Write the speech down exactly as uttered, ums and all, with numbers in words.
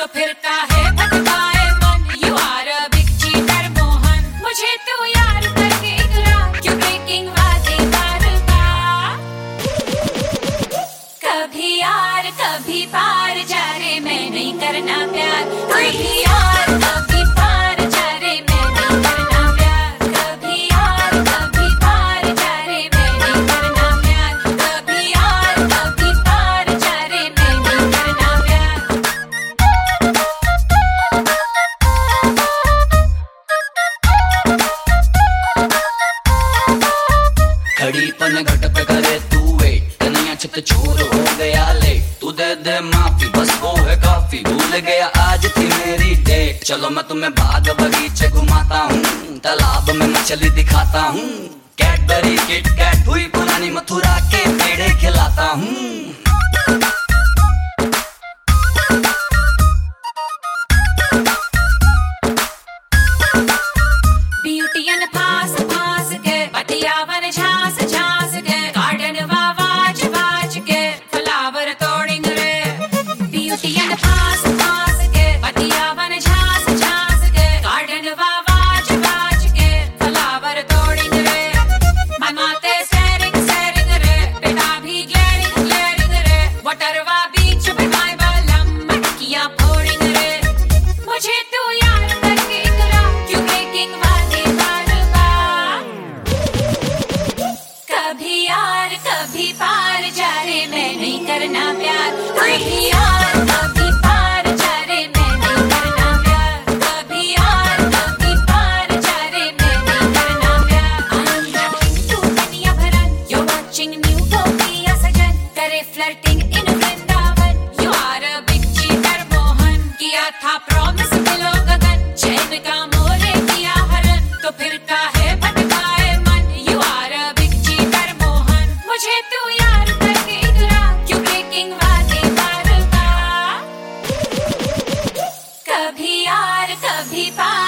तो फिर काहे भटकाए मन। You are a big cheater Mohan, मुझे तू यार करके इकरा, क्यों ब्रेकिंग वादे बार बार। कभी यार कभी पार जा रे, मैं नहीं करना प्यार। कभी यार कभी पार जा रे, मैं नहीं करना प्यार। कभी यार कभी पार जा रे, मैं नहीं करना प्यार। कभी यार कभी पार जा रे, मैं नहीं करना प्यार। खड़ी पन घट पे करे तू वेट, कन्हैया चित चूर हो गया लेट। तू दे दे माफी बस वो है काफी, भूल गया आज थी मेरी डेट। चलो मैं तुम्हें बाग बगीचे घुमाता हूँ, तालाब में मछली दिखाता हूँ। कैडबरी किट कैट हुई पुरानी मथुरा के पेड़े खिलाता हूँ। ब्यूटियन फास फास के, बतियावन झांस झांस के, गार्डन वा वाज वाज के, फ्लावर तोड़िंग रे। ब्यूटियन फास फास के, बतियावन झांस झांस के, गार्डन वा वाज वाज के, फ्लावर तोड़िंग रे। मनाते सैरिंग सैरिंग रे, बेटा भी ग्लेरिंग ग्लेरिंग रे, वटरवा बीच पे माय बलम, मटकियां फोड़िंग रे। मुझे तू यार करके इकरा, क्यों ब्रेकिंग वादे बार बार। कभी यार कभी पार जा रे, मैं नहीं करना प्यार। कभी यार कभी पार जा रे, मैं नहीं करना प्यार। कभी यार कभी पार जा रे, मैं नहीं करना प्यार। I'm walking to दुनिया भरन, you're watching न्यूटोपिया सजन, करे flirting in Vrindavan. You are a big cheater Mohan, किया था promise मिलो गगन, चैन का मोरे किया हरन, तो फिर काहे भटकाए मन। You are a big cheater Mohan, मुझे तू यार करके इकरा, क्यों ब्रेकिंग वादे बार बार। कभी यार कभी पार